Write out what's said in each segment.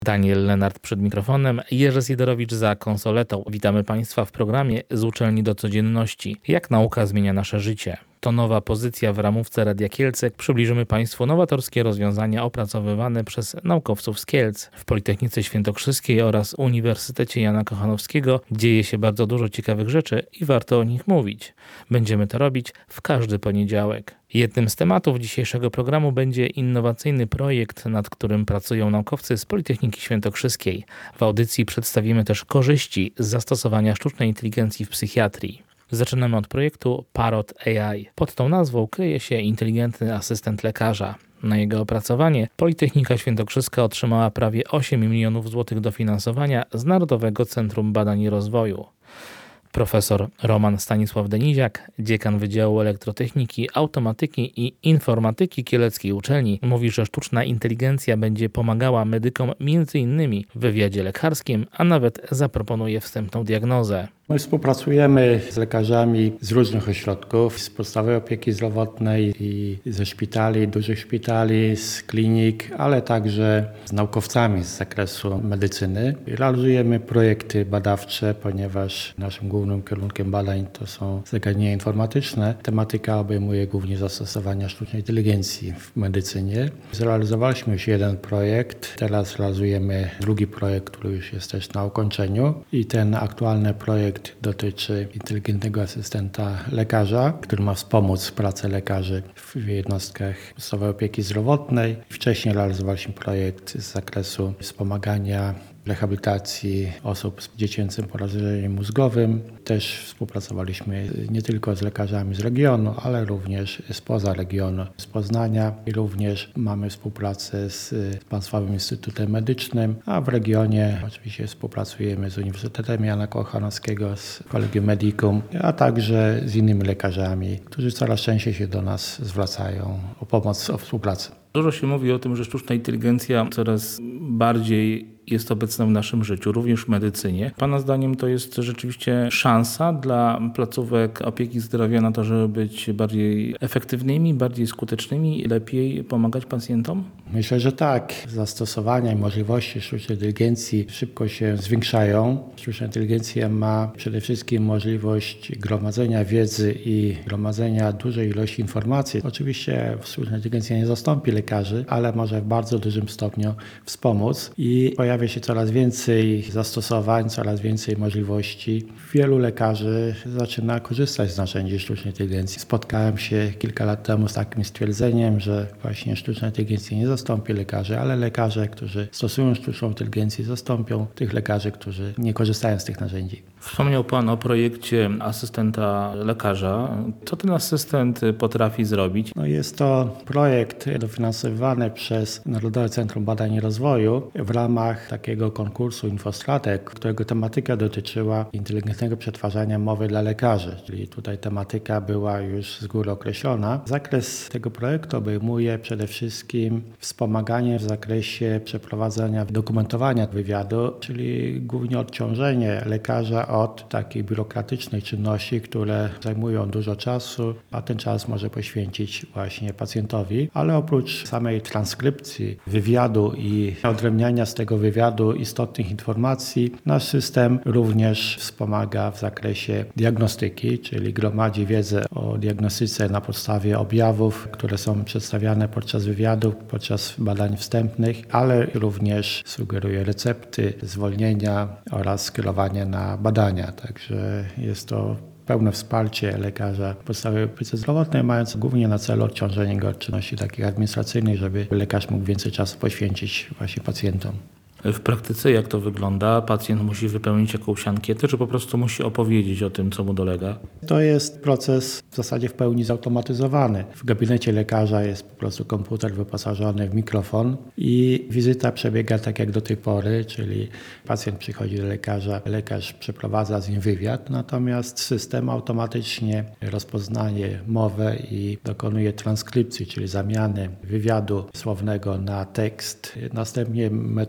Daniel Lenart przed mikrofonem, Jerzy Sidorowicz za konsoletą. Witamy Państwa w programie Z uczelni do codzienności. Jak nauka zmienia nasze życie? To nowa pozycja w ramówce Radia Kielce. Przybliżymy Państwu nowatorskie rozwiązania opracowywane przez naukowców z Kielc. W Politechnice Świętokrzyskiej oraz Uniwersytecie Jana Kochanowskiego dzieje się bardzo dużo ciekawych rzeczy i warto o nich mówić. Będziemy to robić w każdy poniedziałek. Jednym z tematów dzisiejszego programu będzie innowacyjny projekt, nad którym pracują naukowcy z Politechniki Świętokrzyskiej. W audycji przedstawimy też korzyści z zastosowania sztucznej inteligencji w psychiatrii. Zaczynamy od projektu Parrot AI. Pod tą nazwą kryje się inteligentny asystent lekarza. Na jego opracowanie Politechnika Świętokrzyska otrzymała prawie 8 milionów złotych dofinansowania z Narodowego Centrum Badań i Rozwoju. Profesor Roman Stanisław Deniziak, dziekan Wydziału Elektrotechniki, Automatyki i Informatyki Kieleckiej Uczelni, mówi, że sztuczna inteligencja będzie pomagała medykom m.in. w wywiadzie lekarskim, a nawet zaproponuje wstępną diagnozę. My współpracujemy z lekarzami z różnych ośrodków, z podstawowej opieki zdrowotnej i ze szpitali, dużych szpitali, z klinik, ale także z naukowcami z zakresu medycyny. Realizujemy projekty badawcze, ponieważ naszym głównym kierunkiem badań to są zagadnienia informatyczne. Tematyka obejmuje głównie zastosowania sztucznej inteligencji w medycynie. Zrealizowaliśmy już jeden projekt, teraz realizujemy drugi projekt, który już jest też na ukończeniu i ten aktualny projekt dotyczy inteligentnego asystenta lekarza, który ma wspomóc pracę lekarzy w jednostkach podstawowej opieki zdrowotnej. Wcześniej realizowaliśmy projekt z zakresu wspomagania rehabilitacji osób z dziecięcym porażeniem mózgowym. Też współpracowaliśmy nie tylko z lekarzami z regionu, ale również spoza regionu, z Poznania i również mamy współpracę z Państwowym Instytutem Medycznym, a w regionie oczywiście współpracujemy z Uniwersytetem Jana Kochanowskiego, z Collegium Medicum, a także z innymi lekarzami, którzy coraz częściej się do nas zwracają o pomoc, o współpracę. Dużo się mówi o tym, że sztuczna inteligencja coraz bardziej jest obecna w naszym życiu, również w medycynie. Pana zdaniem to jest rzeczywiście szansa dla placówek opieki zdrowia na to, żeby być bardziej efektywnymi, bardziej skutecznymi i lepiej pomagać pacjentom? Myślę, że tak. Zastosowania i możliwości sztucznej inteligencji szybko się zwiększają. Sztuczna inteligencja ma przede wszystkim możliwość gromadzenia wiedzy i gromadzenia dużej ilości informacji. Oczywiście sztuczna inteligencja nie zastąpi lekarzy, ale może w bardzo dużym stopniu wspomóc i pojawia się coraz więcej zastosowań, coraz więcej możliwości. Wielu lekarzy zaczyna korzystać z narzędzi sztucznej inteligencji. Spotkałem się kilka lat temu z takim stwierdzeniem, że właśnie sztuczna inteligencja nie zastąpi lekarzy, ale lekarze, którzy stosują sztuczną inteligencję, zastąpią tych lekarzy, którzy nie korzystają z tych narzędzi. Wspomniał Pan o projekcie asystenta lekarza. Co ten asystent potrafi zrobić? Jest to projekt dofinansowany przez Narodowe Centrum Badań i Rozwoju w ramach takiego konkursu Infostratek, którego tematyka dotyczyła inteligentnego przetwarzania mowy dla lekarzy. Czyli tutaj tematyka była już z góry określona. Zakres tego projektu obejmuje przede wszystkim wspomaganie w zakresie przeprowadzania, dokumentowania wywiadu, czyli głównie odciążenie lekarza od takiej biurokratycznej czynności, które zajmują dużo czasu, a ten czas może poświęcić właśnie pacjentowi. Ale oprócz samej transkrypcji wywiadu i odrębniania z tego wywiadu istotnych informacji, nasz system również wspomaga w zakresie diagnostyki, czyli gromadzi wiedzę o diagnostyce na podstawie objawów, które są przedstawiane podczas wywiadu, podczas badań wstępnych, ale również sugeruje recepty, zwolnienia oraz skierowanie na badania. Także jest to pełne wsparcie lekarza podstawowej opiece zdrowotnej, mając głównie na celu odciążenie go od czynności takich administracyjnych, żeby lekarz mógł więcej czasu poświęcić właśnie pacjentom. W praktyce jak to wygląda? Pacjent musi wypełnić jakąś ankietę, czy po prostu musi opowiedzieć o tym, co mu dolega? To jest proces w zasadzie w pełni zautomatyzowany. W gabinecie lekarza jest po prostu komputer wyposażony w mikrofon i wizyta przebiega tak jak do tej pory, czyli pacjent przychodzi do lekarza, lekarz przeprowadza z nim wywiad, natomiast system automatycznie rozpoznaje mowę i dokonuje transkrypcji, czyli zamiany wywiadu słownego na tekst. Następnie metody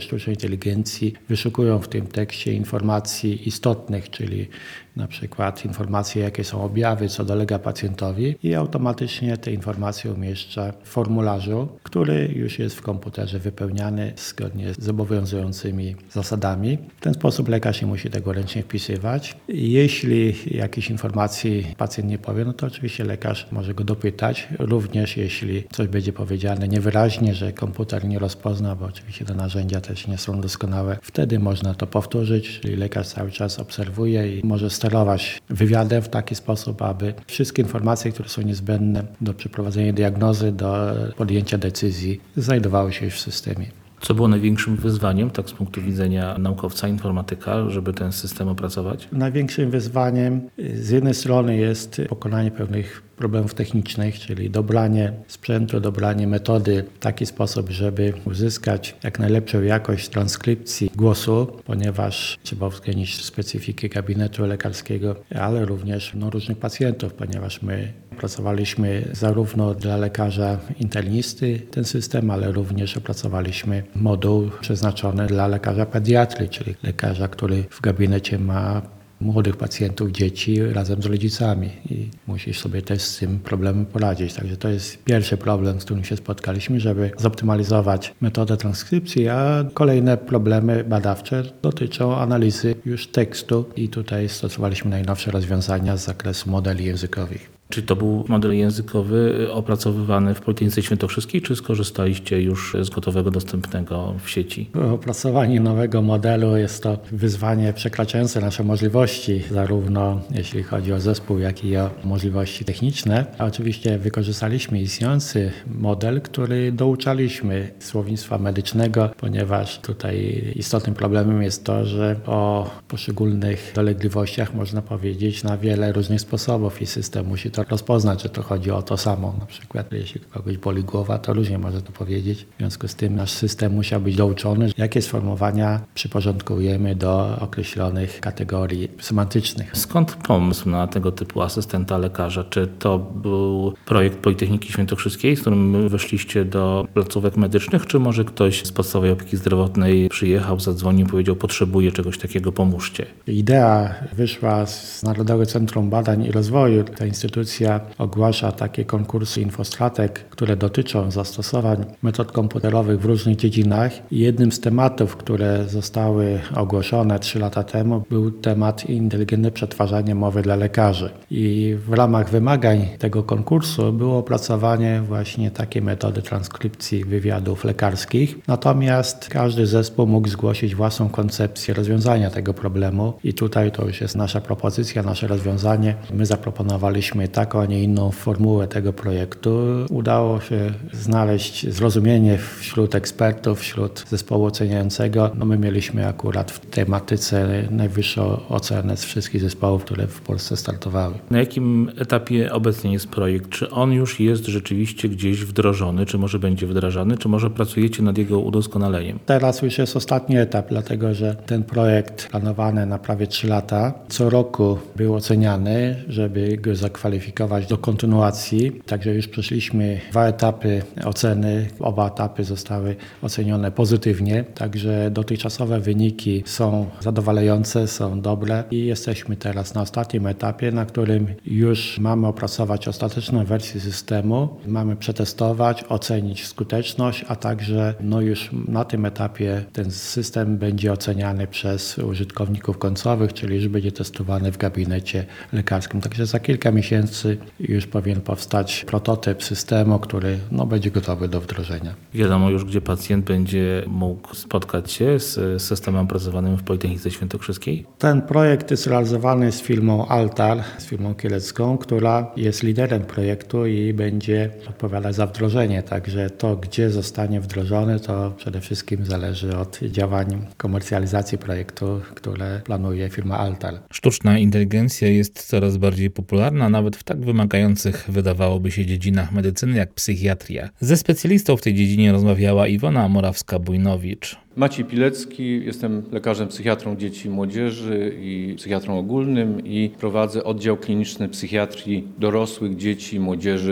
sztucznej inteligencji wyszukują w tym tekście informacji istotnych, czyli na przykład informacje, jakie są objawy, co dolega pacjentowi i automatycznie te informacje umieszcza w formularzu, który już jest w komputerze wypełniany zgodnie z obowiązującymi zasadami. W ten sposób lekarz nie musi tego ręcznie wpisywać. Jeśli jakiejś informacji pacjent nie powie, no to oczywiście lekarz może go dopytać. Również jeśli coś będzie powiedziane niewyraźnie, że komputer nie rozpozna, bo oczywiście te narzędzia też nie są doskonałe, wtedy można to powtórzyć, czyli lekarz cały czas obserwuje i może sterować wywiadem w taki sposób, aby wszystkie informacje, które są niezbędne do przeprowadzenia diagnozy, do podjęcia decyzji, znajdowały się już w systemie. Co było największym wyzwaniem, tak z punktu widzenia naukowca, informatyka, żeby ten system opracować? Największym wyzwaniem z jednej strony jest pokonanie pewnych problemów technicznych, czyli dobranie sprzętu, dobranie metody w taki sposób, żeby uzyskać jak najlepszą jakość transkrypcji głosu, ponieważ trzeba uwzględnić specyfikę gabinetu lekarskiego, ale również różnych pacjentów, ponieważ my opracowaliśmy zarówno dla lekarza internisty ten system, ale również opracowaliśmy moduł przeznaczony dla lekarza pediatry, czyli lekarza, który w gabinecie ma młodych pacjentów, dzieci razem z rodzicami i musisz sobie też z tym problemem poradzić. Także to jest pierwszy problem, z którym się spotkaliśmy, żeby zoptymalizować metodę transkrypcji, a kolejne problemy badawcze dotyczą analizy już tekstu i tutaj stosowaliśmy najnowsze rozwiązania z zakresu modeli językowych. Czy to był model językowy opracowywany w Politechnice Świętokrzyskiej, czy skorzystaliście już z gotowego, dostępnego w sieci? Opracowanie nowego modelu jest to wyzwanie przekraczające nasze możliwości, zarówno jeśli chodzi o zespół, jak i o możliwości techniczne. A oczywiście wykorzystaliśmy istniejący model, który douczaliśmy słownictwa medycznego, ponieważ tutaj istotnym problemem jest to, że o poszczególnych dolegliwościach można powiedzieć na wiele różnych sposobów i system musi to rozpoznać, że to chodzi o to samo. Na przykład jeśli kogoś boli głowa, to różnie może to powiedzieć. W związku z tym nasz system musiał być douczony, jakie sformułowania przyporządkujemy do określonych kategorii semantycznych. Skąd pomysł na tego typu asystenta lekarza? Czy to był projekt Politechniki Świętokrzyskiej, z którym weszliście do placówek medycznych, czy może ktoś z podstawowej opieki zdrowotnej przyjechał, zadzwonił, powiedział, potrzebuję czegoś takiego, pomóżcie? Idea wyszła z Narodowego Centrum Badań i Rozwoju. Ta instytucja ogłasza takie konkursy infostratek, które dotyczą zastosowań metod komputerowych w różnych dziedzinach. I jednym z tematów, które zostały ogłoszone 3 lata temu, był temat inteligentne przetwarzanie mowy dla lekarzy. I w ramach wymagań tego konkursu było opracowanie właśnie takiej metody transkrypcji wywiadów lekarskich. Natomiast każdy zespół mógł zgłosić własną koncepcję rozwiązania tego problemu i tutaj to już jest nasza propozycja, nasze rozwiązanie. My zaproponowaliśmy taką, a nie inną formułę tego projektu. Udało się znaleźć zrozumienie wśród ekspertów, wśród zespołu oceniającego. My mieliśmy akurat w tematyce najwyższą ocenę z wszystkich zespołów, które w Polsce startowały. Na jakim etapie obecnie jest projekt? Czy on już jest rzeczywiście gdzieś wdrożony, czy może będzie wdrażany, czy może pracujecie nad jego udoskonaleniem? Teraz już jest ostatni etap, dlatego że ten projekt planowany na prawie 3 lata, co roku był oceniany, żeby go zakwalifikować do kontynuacji. Także już przeszliśmy 2 etapy oceny. Oba etapy zostały ocenione pozytywnie, także dotychczasowe wyniki są zadowalające, są dobre i jesteśmy teraz na ostatnim etapie, na którym już mamy opracować ostateczną wersję systemu, mamy przetestować, ocenić skuteczność, a także już na tym etapie ten system będzie oceniany przez użytkowników końcowych, czyli już będzie testowany w gabinecie lekarskim. Także za kilka miesięcy już powinien powstać prototyp systemu, który będzie gotowy do wdrożenia. Wiadomo już, gdzie pacjent będzie mógł spotkać się z systemem opracowanym w Politechnice Świętokrzyskiej? Ten projekt jest realizowany z firmą Altar, z firmą kielecką, która jest liderem projektu i będzie odpowiadać za wdrożenie. Także to, gdzie zostanie wdrożony, to przede wszystkim zależy od działań komercjalizacji projektu, które planuje firma Altar. Sztuczna inteligencja jest coraz bardziej popularna, nawet w tak wymagających, wydawałoby się, dziedzinach medycyny jak psychiatria. Ze specjalistą w tej dziedzinie rozmawiała Iwona Morawska-Bujnowicz. Maciej Pilecki, jestem lekarzem psychiatrą dzieci i młodzieży i psychiatrą ogólnym i prowadzę oddział kliniczny psychiatrii dorosłych, dzieci i młodzieży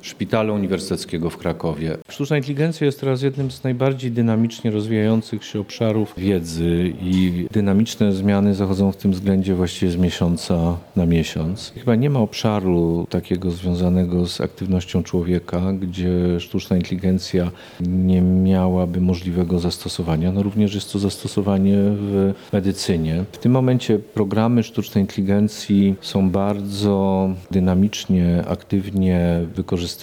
Szpitala Uniwersyteckiego w Krakowie. Sztuczna inteligencja jest teraz jednym z najbardziej dynamicznie rozwijających się obszarów wiedzy i dynamiczne zmiany zachodzą w tym względzie właściwie z miesiąca na miesiąc. Chyba nie ma obszaru takiego związanego z aktywnością człowieka, gdzie sztuczna inteligencja nie miałaby możliwego zastosowania. No również jest to zastosowanie w medycynie. W tym momencie programy sztucznej inteligencji są bardzo dynamicznie, aktywnie wykorzystywane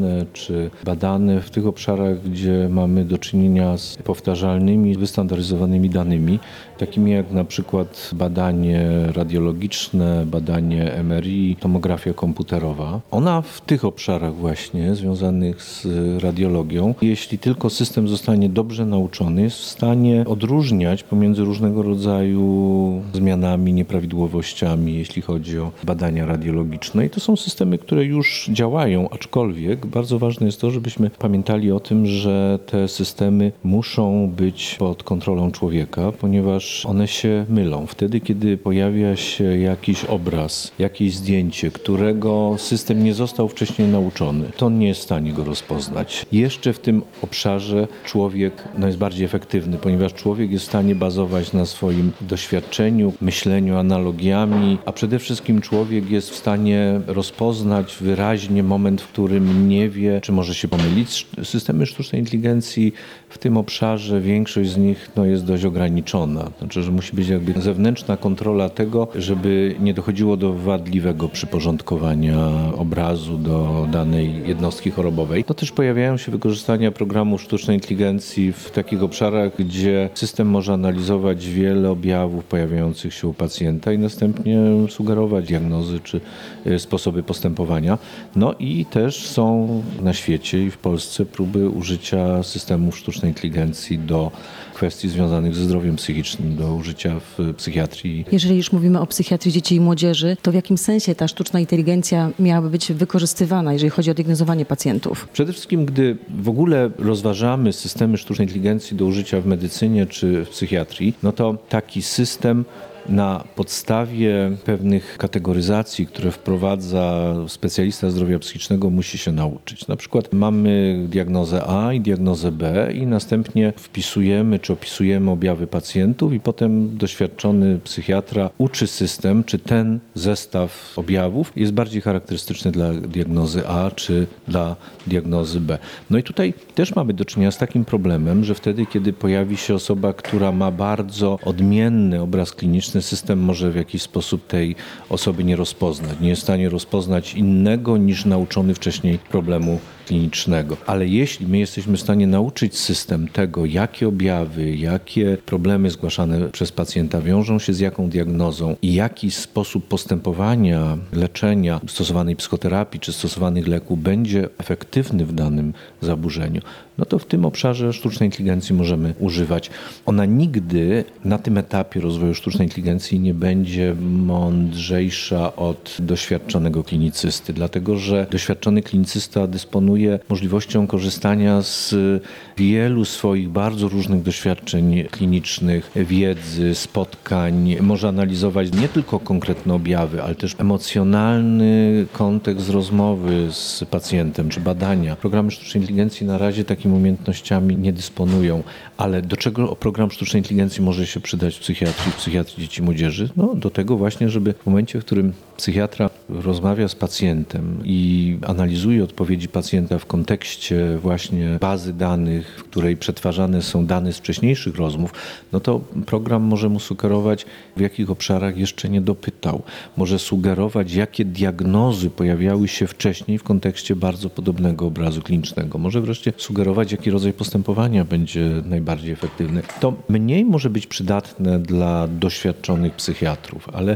czy badane w tych obszarach, gdzie mamy do czynienia z powtarzalnymi, wystandaryzowanymi danymi, takimi jak na przykład badanie radiologiczne, badanie MRI, tomografia komputerowa. Ona w tych obszarach właśnie związanych z radiologią, jeśli tylko system zostanie dobrze nauczony, jest w stanie odróżniać pomiędzy różnego rodzaju zmianami, nieprawidłowościami, jeśli chodzi o badania radiologiczne. I to są systemy, które już działają, aczkolwiek bardzo ważne jest to, żebyśmy pamiętali o tym, że te systemy muszą być pod kontrolą człowieka, ponieważ one się mylą. Wtedy, kiedy pojawia się jakiś obraz, jakieś zdjęcie, którego system nie został wcześniej nauczony, to on nie jest w stanie go rozpoznać. Jeszcze w tym obszarze człowiek jest bardziej efektywny, ponieważ człowiek jest w stanie bazować na swoim doświadczeniu, myśleniu analogiami, a przede wszystkim człowiek jest w stanie rozpoznać wyraźnie moment, w którym nie wie, czy może się pomylić. Systemy sztucznej inteligencji w tym obszarze, większość z nich jest dość ograniczona. Znaczy, że musi być jakby zewnętrzna kontrola tego, żeby nie dochodziło do wadliwego przyporządkowania obrazu do danej jednostki chorobowej. To też pojawiają się wykorzystania programów sztucznej inteligencji w takich obszarach, gdzie system może analizować wiele objawów pojawiających się u pacjenta i następnie sugerować diagnozy czy sposoby postępowania. No i też są na świecie i w Polsce próby użycia systemów sztucznej inteligencji do kwestii związanych ze zdrowiem psychicznym, do użycia w psychiatrii. Jeżeli już mówimy o psychiatrii dzieci i młodzieży, to w jakim sensie ta sztuczna inteligencja miałaby być wykorzystywana, jeżeli chodzi o diagnozowanie pacjentów? Przede wszystkim, gdy w ogóle rozważamy systemy sztucznej inteligencji do użycia w medycynie czy w psychiatrii, no to taki system na podstawie pewnych kategoryzacji, które wprowadza specjalista zdrowia psychicznego, musi się nauczyć. Na przykład mamy diagnozę A i diagnozę B i następnie wpisujemy czy opisujemy objawy pacjentów i potem doświadczony psychiatra uczy system, czy ten zestaw objawów jest bardziej charakterystyczny dla diagnozy A czy dla diagnozy B. No i tutaj też mamy do czynienia z takim problemem, że wtedy, kiedy pojawi się osoba, która ma bardzo odmienny obraz kliniczny, system może w jakiś sposób tej osoby nie rozpoznać. Nie jest w stanie rozpoznać innego niż nauczony wcześniej problemu klinicznego. Ale jeśli my jesteśmy w stanie nauczyć system tego, jakie objawy, jakie problemy zgłaszane przez pacjenta wiążą się z jaką diagnozą i jaki sposób postępowania, leczenia, stosowanej psychoterapii czy stosowanych leków będzie efektywny w danym zaburzeniu, no to w tym obszarze sztucznej inteligencji możemy używać. Ona nigdy na tym etapie rozwoju sztucznej inteligencji nie będzie mądrzejsza od doświadczonego klinicysty, dlatego że doświadczony klinicysta dysponuje możliwością korzystania z wielu swoich bardzo różnych doświadczeń klinicznych, wiedzy, spotkań. Może analizować nie tylko konkretne objawy, ale też emocjonalny kontekst rozmowy z pacjentem czy badania. Programy sztucznej inteligencji na razie takimi umiejętnościami nie dysponują, ale do czego program sztucznej inteligencji może się przydać w psychiatrii dzieci i młodzieży? No, do tego właśnie, żeby w momencie, w którym psychiatra rozmawia z pacjentem i analizuje odpowiedzi pacjenta w kontekście właśnie bazy danych, w której przetwarzane są dane z wcześniejszych rozmów, no to program może mu sugerować, w jakich obszarach jeszcze nie dopytał. Może sugerować, jakie diagnozy pojawiały się wcześniej w kontekście bardzo podobnego obrazu klinicznego. Może wreszcie sugerować, jaki rodzaj postępowania będzie najbardziej efektywny. To mniej może być przydatne dla doświadczonych psychiatrów, ale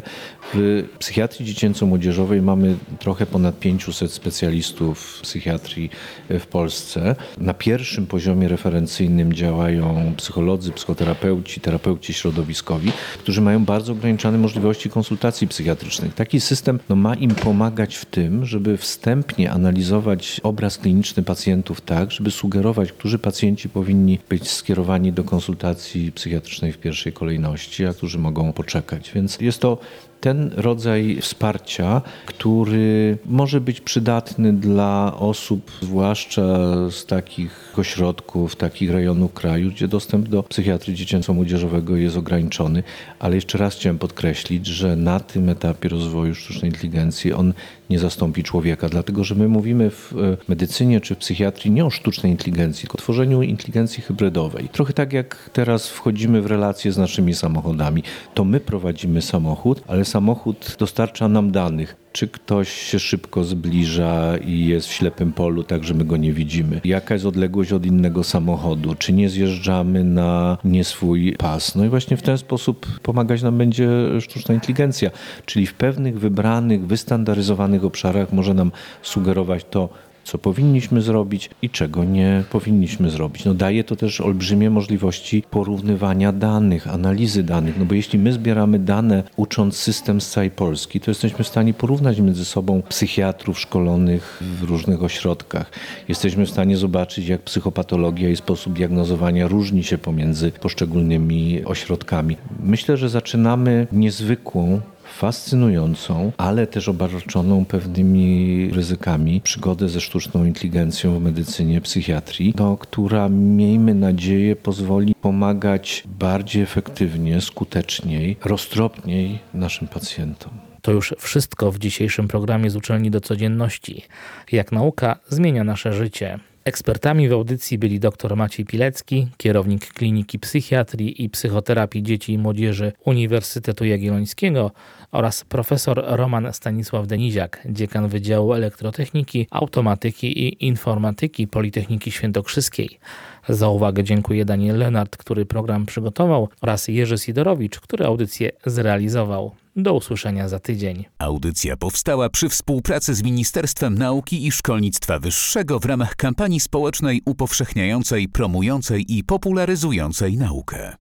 w psychiatrii dziecięco-młodzieżowej mamy trochę ponad 500 specjalistów psychiatrii w Polsce. Na pierwszym poziomie referencyjnym działają psycholodzy, psychoterapeuci, terapeuci środowiskowi, którzy mają bardzo ograniczone możliwości konsultacji psychiatrycznych. Taki system ma im pomagać w tym, żeby wstępnie analizować obraz kliniczny pacjentów tak, żeby sugerować, którzy pacjenci powinni być skierowani do konsultacji psychiatrycznej w pierwszej kolejności, a którzy mogą poczekać. Więc jest to ten rodzaj wsparcia, który może być przydatny dla osób, zwłaszcza z takich ośrodków, takich rejonów kraju, gdzie dostęp do psychiatrii dziecięco-młodzieżowego jest ograniczony. Ale jeszcze raz chciałem podkreślić, że na tym etapie rozwoju sztucznej inteligencji on nie zastąpi człowieka, dlatego że my mówimy w medycynie czy w psychiatrii nie o sztucznej inteligencji, tylko o tworzeniu inteligencji hybrydowej. Trochę tak jak teraz wchodzimy w relacje z naszymi samochodami. To my prowadzimy samochód, ale samochód dostarcza nam danych. Czy ktoś się szybko zbliża i jest w ślepym polu, tak że my go nie widzimy? Jaka jest odległość od innego samochodu? Czy nie zjeżdżamy na nie swój pas? No i właśnie w ten sposób pomagać nam będzie sztuczna inteligencja, czyli w pewnych wybranych, wystandaryzowanych obszarach może nam sugerować to, co powinniśmy zrobić i czego nie powinniśmy zrobić. No daje to też olbrzymie możliwości porównywania danych, analizy danych, no bo jeśli my zbieramy dane ucząc system z całej Polski, to jesteśmy w stanie porównać między sobą psychiatrów szkolonych w różnych ośrodkach. Jesteśmy w stanie zobaczyć, jak psychopatologia i sposób diagnozowania różni się pomiędzy poszczególnymi ośrodkami. Myślę, że zaczynamy niezwykłą, fascynującą, ale też obarczoną pewnymi ryzykami przygodę ze sztuczną inteligencją w medycynie, psychiatrii, która, miejmy nadzieję, pozwoli pomagać bardziej efektywnie, skuteczniej, roztropniej naszym pacjentom. To już wszystko w dzisiejszym programie z Uczelni do Codzienności. Jak nauka zmienia nasze życie. Ekspertami w audycji byli dr Maciej Pilecki, kierownik Kliniki Psychiatrii i Psychoterapii Dzieci i Młodzieży Uniwersytetu Jagiellońskiego oraz profesor Roman Stanisław Deniziak, dziekan Wydziału Elektrotechniki, Automatyki i Informatyki Politechniki Świętokrzyskiej. Za uwagę dziękuję Daniel Lenart, który program przygotował, oraz Jerzy Sidorowicz, który audycję zrealizował. Do usłyszenia za tydzień. Audycja powstała przy współpracy z Ministerstwem Nauki i Szkolnictwa Wyższego w ramach kampanii społecznej upowszechniającej, promującej i popularyzującej naukę.